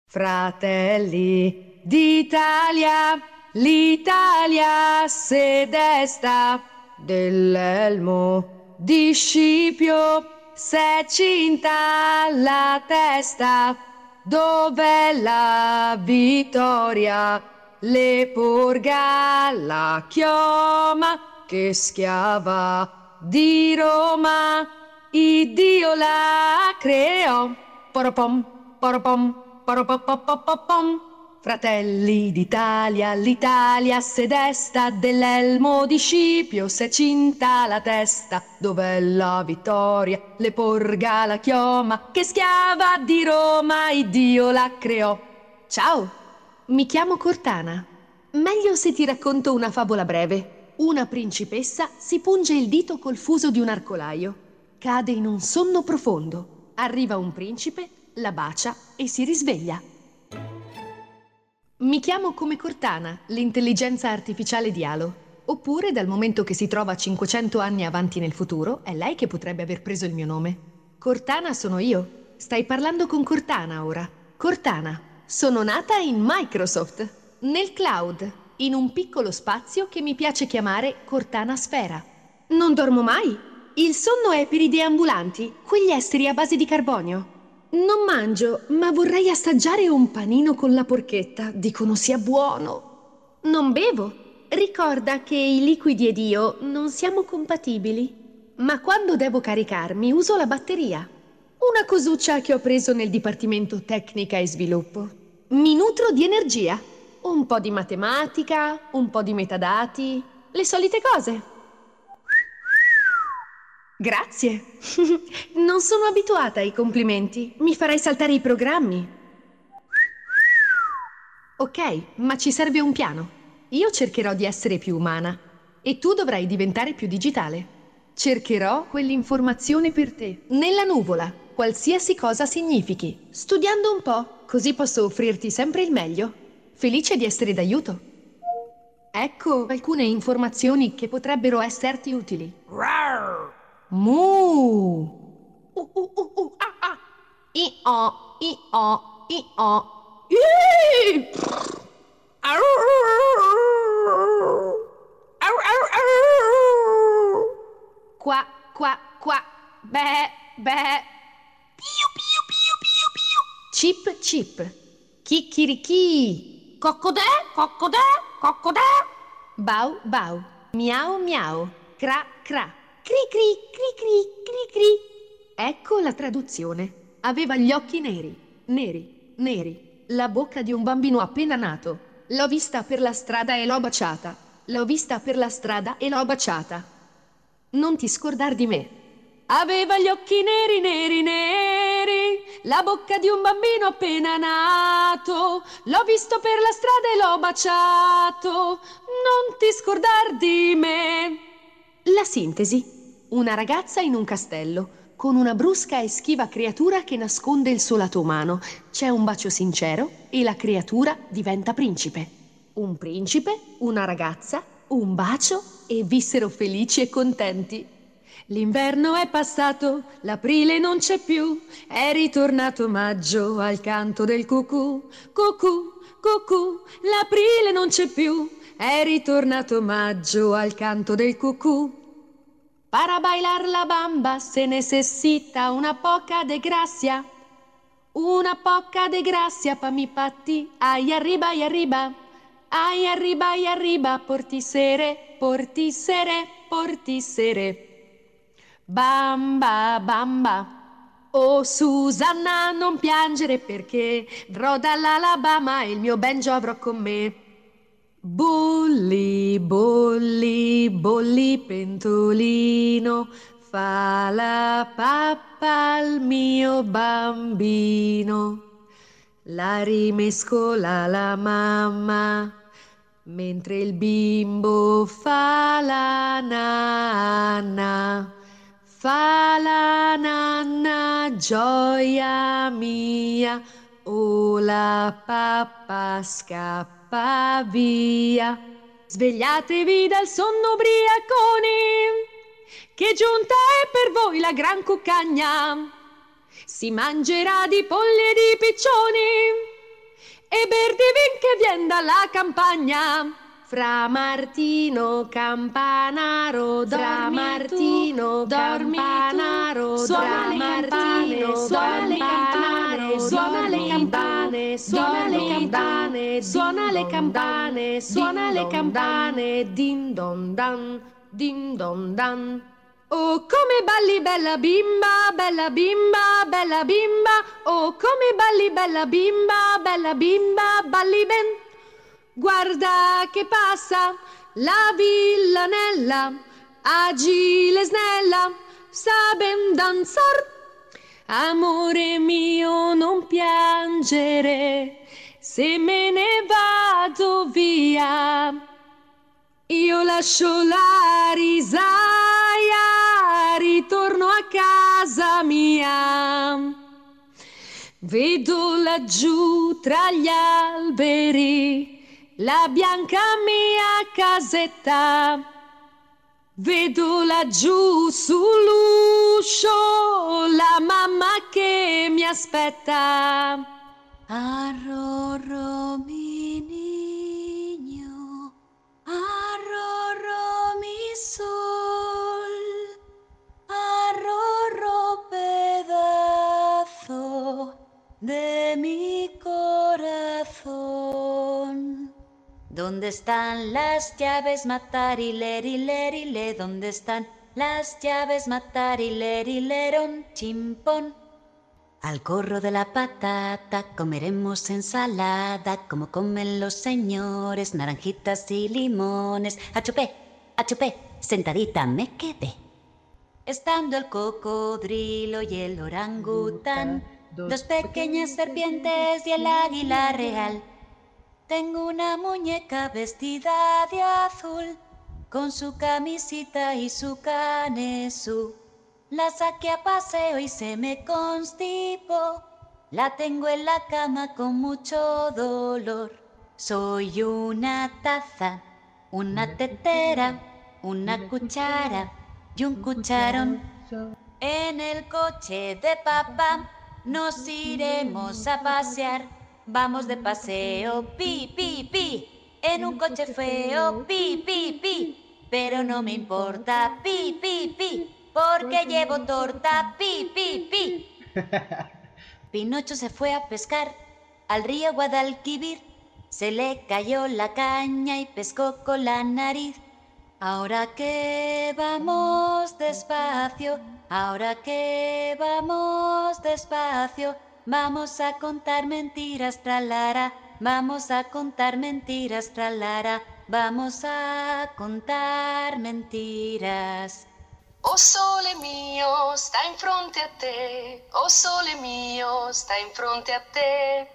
Fratelli d'Italia, l'Italia se desta, dell'elmo di Scipio s'è cinta la testa. Dov'è la vittoria? Le porga la chioma, che schiava di Roma, Iddio la creò. Poropom, poropom. Fratelli d'Italia, l'Italia se desta, dell'elmo di Scipio s'è cinta la testa. Dov'è la vittoria? Le porga la chioma, che schiava di Roma, Iddio la creò. Ciao, mi chiamo Cortana. Meglio se ti racconto una favola breve. Una principessa si punge il dito col fuso di un arcolaio. Cade in un sonno profondo. Arriva un principe, la bacia e si risveglia. Mi chiamo come Cortana, l'intelligenza artificiale di Halo. Oppure, dal momento che si trova 500 anni avanti nel futuro, è lei che potrebbe aver preso il mio nome. Cortana sono io. Stai parlando con Cortana ora. Cortana. Sono nata in Microsoft, nel cloud, in un piccolo spazio che mi piace chiamare Cortana Sfera. Non dormo mai. Il sonno è per i deambulanti, quegli esseri a base di carbonio. Non mangio, ma vorrei assaggiare un panino con la porchetta. Dicono sia buono. Non bevo. Ricorda che i liquidi ed io non siamo compatibili. Ma quando devo caricarmi uso la batteria. Una cosuccia che ho preso nel Dipartimento Tecnica e Sviluppo. Mi nutro di energia. Un po' di matematica, un po' di metadati, le solite cose. Grazie. Non sono abituata ai complimenti. Mi farai saltare i programmi. Ok, ma ci serve un piano. Io cercherò di essere più umana e tu dovrai diventare più digitale. Cercherò quell'informazione per te, nella nuvola, qualsiasi cosa significhi, studiando un po', così posso offrirti sempre il meglio. Felice di essere d'aiuto. Ecco alcune informazioni che potrebbero esserti utili. Mu. Ah. I-o, i-o, i-o. Ii! Au. Au, au, au. Qua, qua, qua. Beh, beh. Piu, piu, piu, piu, piu. Chip, chip. Chicchirichì. Coccodè, coccodè, coccodè. Bau, bau. Miau, miau. Cra, cra. Cri cri, cri cri, cri cri. Ecco la traduzione. Aveva gli occhi neri, neri, neri. La bocca di un bambino appena nato. L'ho vista per la strada e l'ho baciata. L'ho vista per la strada e l'ho baciata. Non ti scordar di me. Aveva gli occhi neri, neri, neri. La bocca di un bambino appena nato. L'ho visto per la strada e l'ho baciato. Non ti scordar di me. La sintesi. Una ragazza in un castello, con una brusca e schiva creatura che nasconde il suo lato umano. C'è un bacio sincero e la creatura diventa principe. Un principe, una ragazza, un bacio e vissero felici e contenti. L'inverno è passato, l'aprile non c'è più, è ritornato maggio al canto del cucù. Cucù, cucù, l'aprile non c'è più, è ritornato maggio al canto del cucù. Para bailar la bamba se necesita una poca de gracia. Una poca de gracia pa mi patti. Ay arriba, ay arriba. Ay arriba, ay arriba. Portisere, portisere, portisere. Bamba, bamba. Oh Susanna, non piangere perché verrò dall'Alabama e il mio banjo avrò con me. Bolli, bolli, bolli pentolino, fa la pappa al mio bambino. La rimescola la mamma, mentre il bimbo fa la nanna. Fa la nanna, gioia mia, oh la pappa scappa via. Svegliatevi dal sonno ubriaconi, che giunta è per voi la gran cuccagna. Si mangerà di polli e di piccioni, verde ven che vien dalla campagna. Fra Martino Campanaro, fra Martino Campanaro, suona le campane, suona le campane, suona le campane, suona le campane, suona le campane, suona le campane, din don dan, din don dan. Oh, come balli bella bimba, bella bimba, bella bimba, oh, come balli bella bimba, balli ben. Guarda che passa la villanella, agile snella, sa ben danzar. Amore mio, non piangere, se me ne vado via. Io lascio la risaia, ritorno a casa mia. Vedo laggiù tra gli alberi la bianca mia casetta, vedo laggiù sull'uscio la mamma che mi aspetta. Arrorro mi niño, arrorro mi sol, arrorro pedazo de mi corazón. ¿Dónde están las llaves, matarilerile? ¿Dónde están las llaves, matarileron, chimpón? Al corro de la patata comeremos ensalada, como comen los señores, naranjitas y limones. Achupé, sentadita me quedé. Estando el cocodrilo y el orangután, dos pequeñas serpientes y el águila real. Tengo una muñeca vestida de azul, con su camisita y su canesú. La saqué a paseo y se me constipó. La tengo en la cama con mucho dolor. Soy una taza, una tetera, una cuchara y un cucharón. En el coche de papá nos iremos a pasear. Vamos de paseo, pi, pi, pi, en un coche feo, pi, pi, pi, pero no me importa, pi, pi, pi, porque llevo torta, pi, pi, pi. Pinocho se fue a pescar al río Guadalquivir, se le cayó la caña y pescó con la nariz. Ahora que vamos despacio, ahora que vamos despacio, vamos a contar mentiras, tralara, vamos a contar mentiras, tralara, vamos a contar mentiras. O sole mio, sta in fronte a te, o sole mio, sta in fronte a te.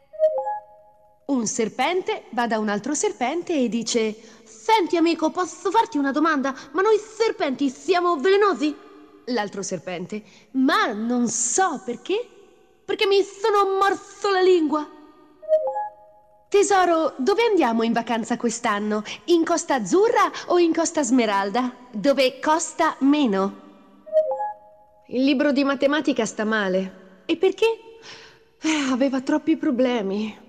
Un serpente va da un altro serpente e dice: senti amico, posso farti una domanda? Ma noi serpenti siamo velenosi? L'altro serpente: ma non so perché. Perché mi sono morso la lingua. Tesoro, dove andiamo in vacanza quest'anno? In Costa Azzurra o in Costa Smeralda? Dove costa meno? Il libro di matematica sta male. E perché? Aveva troppi problemi.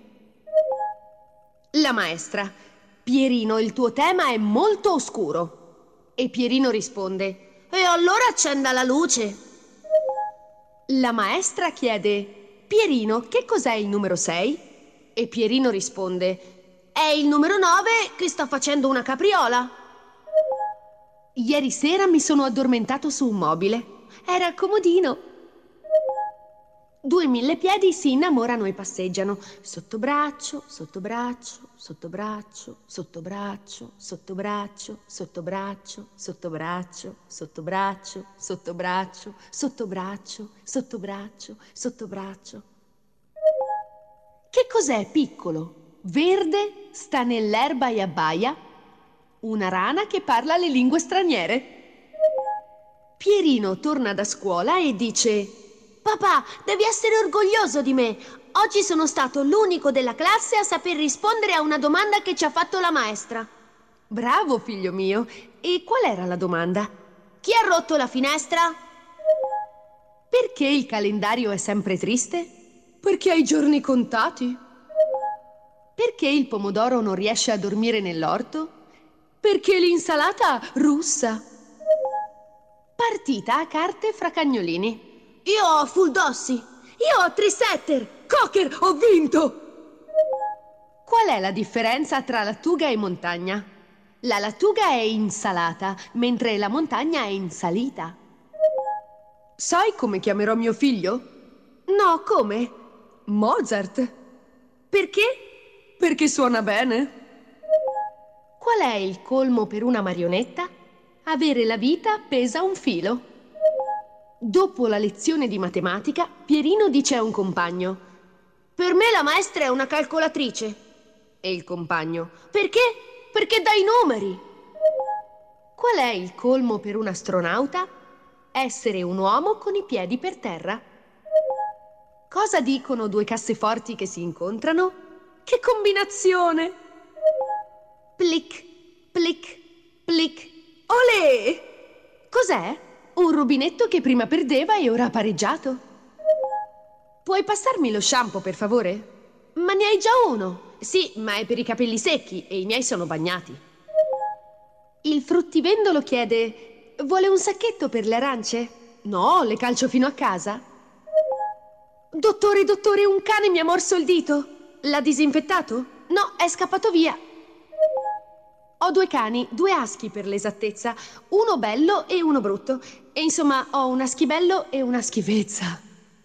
La maestra: Pierino, il tuo tema è molto oscuro. E Pierino risponde: e allora accenda la luce. La maestra chiede: Pierino, che cos'è il numero 6? E Pierino risponde: è il numero 9 che sta facendo una capriola. Ieri sera mi sono addormentato su un mobile. Era comodino. Due millepiedi si innamorano e passeggiano. Sotto braccio, sotto braccio, sotto braccio, sotto braccio, sotto braccio, sotto braccio, sotto braccio, sotto braccio, sotto braccio, sotto braccio, sotto braccio, sotto braccio. Che cos'è piccolo, verde, sta nell'erba e abbaia? Una rana che parla le lingue straniere. Pierino torna da scuola e dice: papà, devi essere orgoglioso di me. Oggi sono stato l'unico della classe a saper rispondere a una domanda che ci ha fatto la maestra. Bravo, figlio mio. E qual era la domanda? Chi ha rotto la finestra? Perché il calendario è sempre triste? Perché ha i giorni contati. Perché il pomodoro non riesce a dormire nell'orto? Perché l'insalata russa. Partita a carte fra cagnolini. Io ho full dossi. Io ho trisetter. Cocker, ho vinto! Qual è la differenza tra lattuga e montagna? La lattuga è insalata, mentre la montagna è insalita. Sai come chiamerò mio figlio? No, come? Mozart. Perché? Perché suona bene. Qual è il colmo per una marionetta? Avere la vita appesa a un filo. Dopo la lezione di matematica, Pierino dice a un compagno: Per me la maestra è una calcolatrice. E il compagno: Perché? Perché dà i numeri. Qual è il colmo per un astronauta? Essere un uomo con i piedi per terra. Cosa dicono due casseforti che si incontrano? Che combinazione! Plic, plic, plic. Olè! Cos'è? Un rubinetto che prima perdeva e ora ha pareggiato. Puoi passarmi lo shampoo, per favore? Ma ne hai già uno. Sì, ma è per i capelli secchi e i miei sono bagnati. Il fruttivendolo chiede: vuole un sacchetto per le arance? No, le calcio fino a casa. Dottore, dottore, un cane mi ha morso il dito. L'ha disinfettato? No, è scappato via. Ho due cani, due aschi per l'esattezza, uno bello e uno brutto. E insomma, ho un aschibello e una schifezza.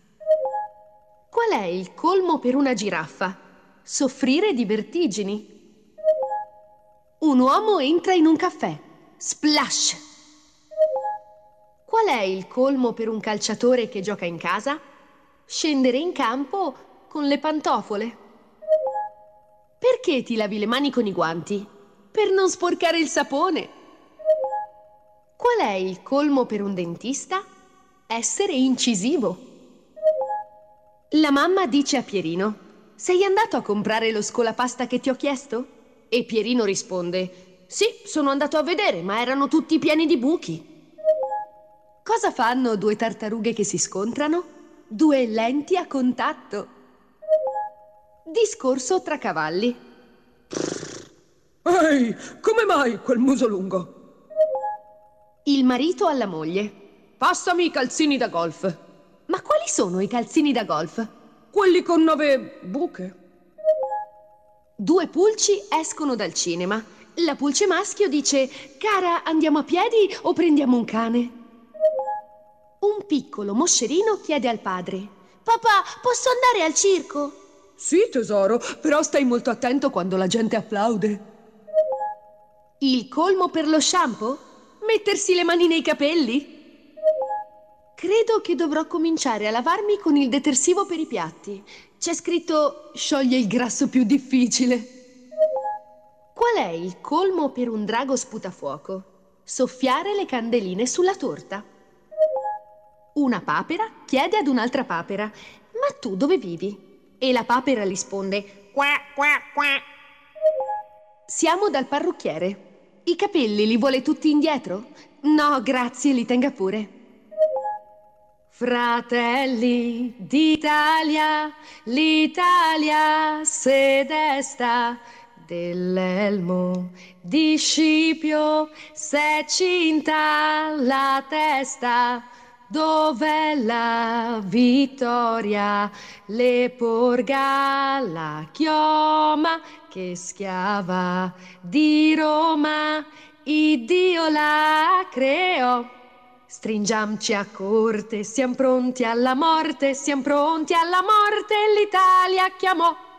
Qual è il colmo per una giraffa? Soffrire di vertigini. Un uomo entra in un caffè. Splash! Qual è il colmo per un calciatore che gioca in casa? Scendere in campo con le pantofole. Perché ti lavi le mani con i guanti? Per non sporcare il sapone. Qual è il colmo per un dentista? Essere incisivo. La mamma dice a Pierino: sei andato a comprare lo scolapasta che ti ho chiesto? E Pierino risponde: sì, sono andato a vedere, ma erano tutti pieni di buchi. Cosa fanno due tartarughe che si scontrano? Due lenti a contatto. Discorso tra cavalli. Ehi, come mai quel muso lungo? Il marito alla moglie: passami i calzini da golf. Ma quali sono i calzini da golf? Quelli con 9 buche. Due pulci escono dal cinema. La pulce maschio dice: cara, andiamo a piedi o prendiamo un cane? Un piccolo moscerino chiede al padre: Papà, posso andare al circo? Sì, tesoro, però stai molto attento quando la gente applaude. Il colmo per lo shampoo? Mettersi le mani nei capelli? Credo che dovrò cominciare a lavarmi con il detersivo per i piatti. C'è scritto: scioglie il grasso più difficile. Qual è il colmo per un drago sputafuoco? Soffiare le candeline sulla torta. Una papera chiede ad un'altra papera: ma tu dove vivi? E la papera risponde: qua, qua, qua. Siamo dal parrucchiere. I capelli li vuole tutti indietro? No, grazie, li tenga pure. Fratelli d'Italia, l'Italia se desta, dell'elmo di Scipio s'è cinta la testa. Dov'è la vittoria? Le porga la chioma che schiava di Roma, Iddio la creò. Stringiamci a corte, siamo pronti alla morte, l'Italia chiamò.